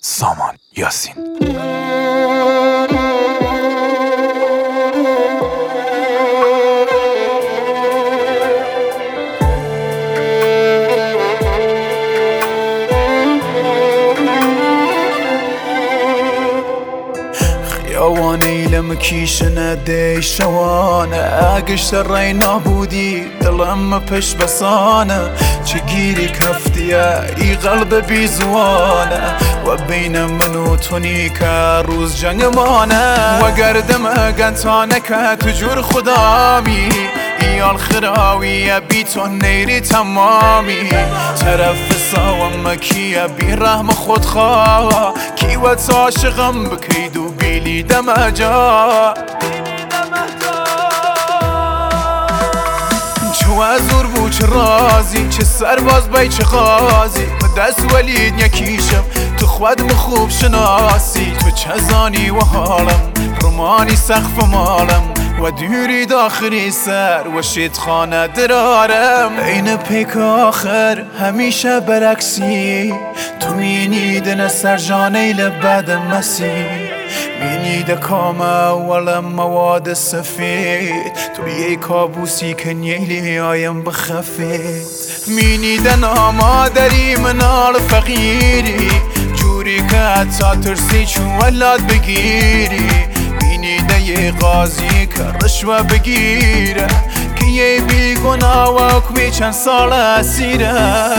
سامان یاسین. خیاوانه ایلم کیشنه دی شوانه اگشت رای نابودی دلم پش بسانه چه گیری کفتیه ای قلب بیزوانه و بین من و تونی که روز جنگ مانه و گردم اگنتانه که تجور خدامی ایال خراویه بی تو نیری تمامی طرف ساوم کیه بی رحم خود خواه کی و عاشقم بکید و بیلی دم جا چو ازور بو چه رازی چه سرباز بای چه غازی و دست ولید یکیشم تو خودم خوب شناسی تو چه زانی و حالم رومانی سقف مالم و دوری داخلی سر و شید خانه درارم این پیک آخر همیشه برعکسی تو مینید نسر جانه لبد مسی مینید کام اولم مواد سفید تو یه کابوسی که نیلی آیم بخفید مینید نامادری منال فقیری جوری که حتی ترسی چون ولاد بگیری مینیده یه قاضی که رشوه بگیره که یه بیگناه و حکمی چند سال اسیره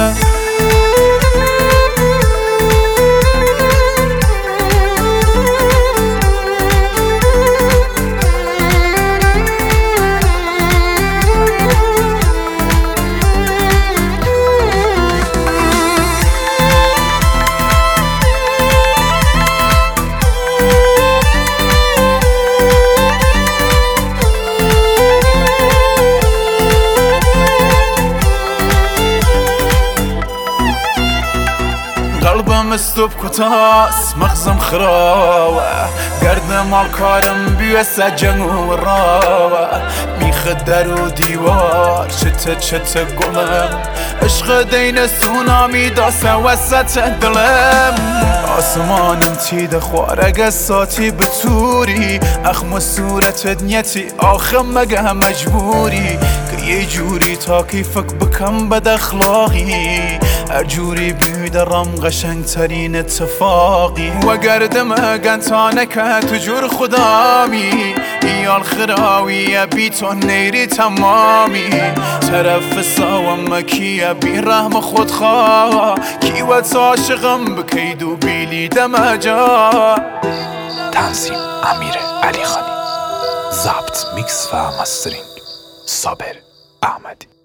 قلبم استوب کتاس مغزم خراوه گردم آلکارم بیوسه جنگ و راوه میخد در و دیوار چته گلم عشق دین سونامی داسه وسط دلم آسمانم تیده خوارگ ساتی بطوری اخم صورت نیتی آخم مگه مجبوری که یه جوری تا کیفک بکم بد اخلاقی هر جوری بیدرم قشنگ ترین اتفاقی و گردم اگنتانه که تجور خدامی ایال خراویه بی تو نیری تمامی طرف ساوم کیه بی رحم خود خواه کی و عاشقم بکید و بیلی دم جا. تنظیم امیر علی خانی، ضبط میکس و مسترینگ صابر احمدی.